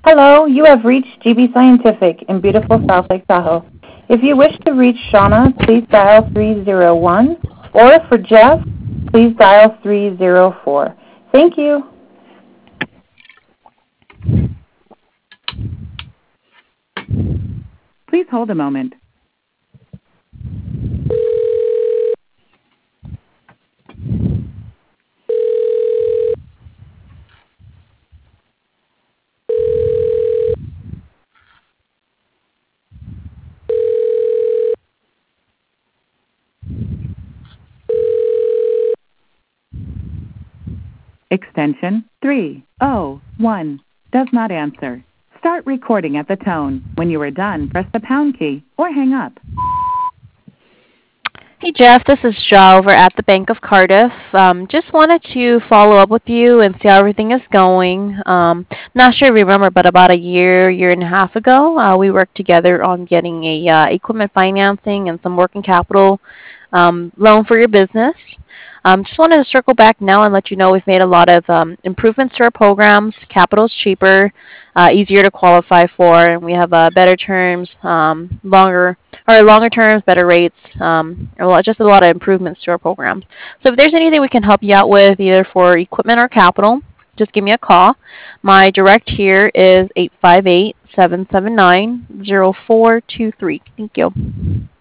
Hello, you have reached GB Scientific in beautiful South Lake Tahoe. If you wish to reach Shauna, please dial 301, or for Jeff, please dial 304. Thank you. Please hold a moment. Extension 301 does not answer. Start recording at the tone. When you are done, press the pound key or hang up. Hey Jeff, this is Shaw over at the Bank of Cardiff. Just wanted to follow up with you and see how everything is going. Not sure if you remember, but about a year and a half ago, we worked together on getting a equipment financing and some working capital loan for your business. Just wanted to circle back now and let you know we've made a lot of improvements to our programs. Capital's cheaper, easier to qualify for, and we have better terms, longer terms, better rates, just a lot of improvements to our programs. So if there's anything we can help you out with, either for equipment or capital, just give me a call. My direct here is 858-779-0423. Thank you.